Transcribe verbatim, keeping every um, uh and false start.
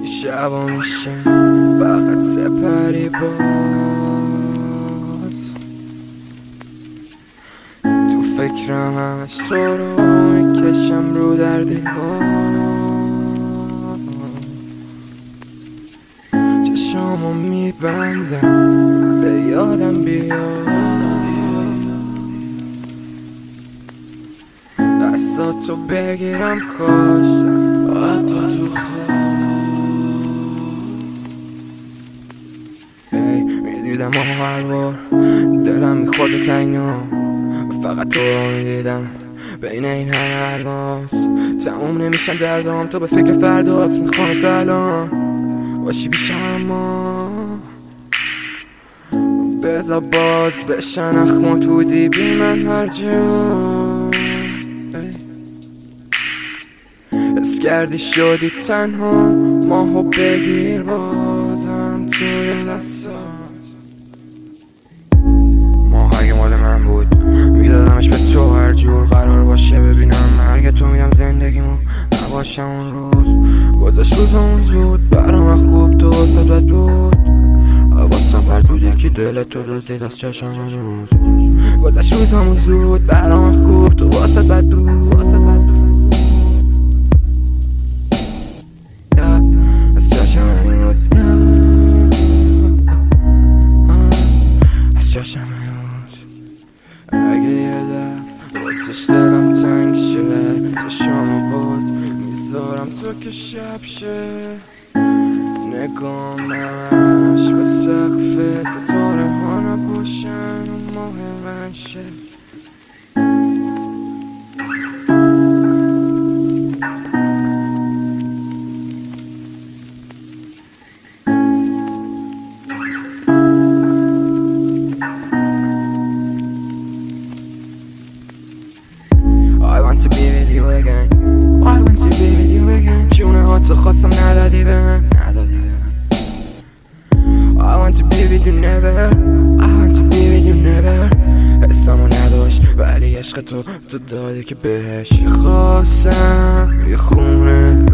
شبا میشه فقط سپری باز، تو فکرم همش تو رو میکشم رو در دیوار، چشامو میبندم به یادم بیاد، دستاتو بگیرم کاش حتی تو خواب. ای میدیدم آه هر بار دلم میخورد به تنگنا، فقط تو رو میدیدم بین این همه الماس. تموم نمیشن دردام، تو به فکر فردات میخوام الان باشی پیشم، اما بذار باز بشن اخمات بودی بی من هر جا. حس کردی شدی تنها، ماهو بگیر بازم توی دستات. ماه اگه مال من بود میدادمش به تو هر جور قرار باشه ببینم مرگ تو، میدم زندگیمو نباشم اون روز. گذاشت روزمون زود برام خوب، تو واسه بد بود واسم بد بود، یکی دل تو دزدید از چشم هنوز. گذاشت روزمون زود برام خوب، تو واسه بد بود واسه بد بود از چشم هنوز، از چشم هنوز. اگه یه دفت واسش دلم تنگ شه، چشامو باز میذارم تو که شب شه. نگام نمش به سقف ستاره ها نباشن و ماه من شه. I want to be with you again, I want to be with you again. جونه ها تو خواستم ندادی بهم، I want to be with you never, I want to be with you never. حسامو نداشت ولی عشق تو تو دادی که بهش. خواستم یه خونه